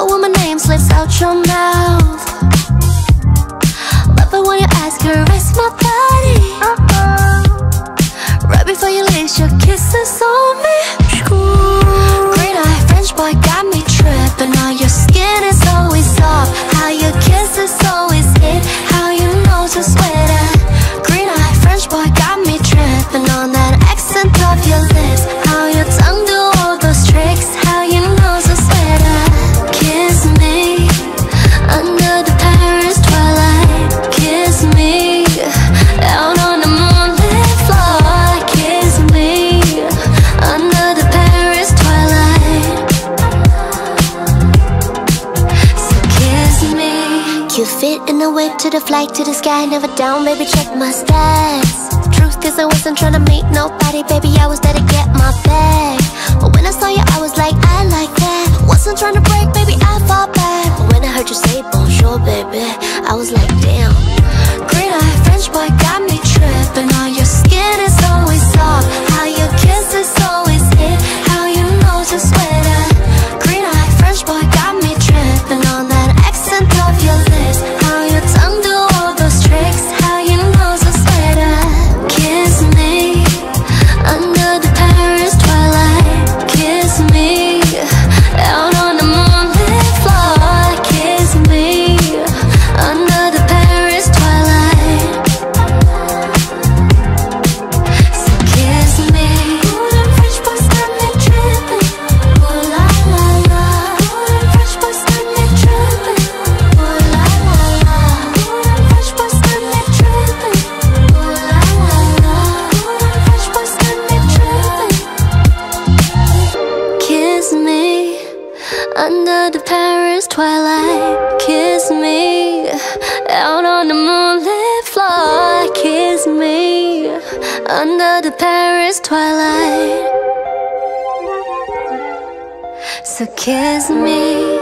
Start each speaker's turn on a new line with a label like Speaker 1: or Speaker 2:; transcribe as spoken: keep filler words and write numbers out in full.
Speaker 1: it when my name slips out your mouth. Love it when you ask her, rest my body. uh-uh. Right before you leave, your kisses on me. Green eye French boy got me tripping. How your skin is always soft, how your kisses always hit, how you know to sweat it. Green eye French boy got me tripping on that accent of your lips, how your tongue do all those tricks, how you know to sweat it. Kiss me under the Paris twilight. Kiss me out on the moonlit floor. Kiss me under the Paris twilight. So kiss me. Cute fit in the whip to the flight to the sky, never down, baby, check my stats. Truth is I wasn't tryna meet nobody, baby, I was there to get my bag. But when I saw you, I was like, I like that. Wasn't tryna break, baby, I fought back. But when I heard you say bonjour, baby, I was like, damn. Green eye French boy got me tripping. How your skin is always soft, how your kisses always hit, how you know to sweat it. Green eye French boy got me tripping on that accent of your lips, how your tongue do all those tricks, how you know to sweat it. Kiss me under the Paris twilight. Kiss me out on the moonlit floor. Kiss me under the Paris twilight. So kiss me. Ooh, them French boys got me tripping. Ooh la la la. Ooh, them French boys got me tripping. Ooh la la la. Ooh, them French boys got me tripping. Ooh la la la. Ooh, them French boys got me tripping. Kiss me under the Paris twilight. Kiss me out on the moonlit floor. Kiss me under the Paris twilight. So kiss me.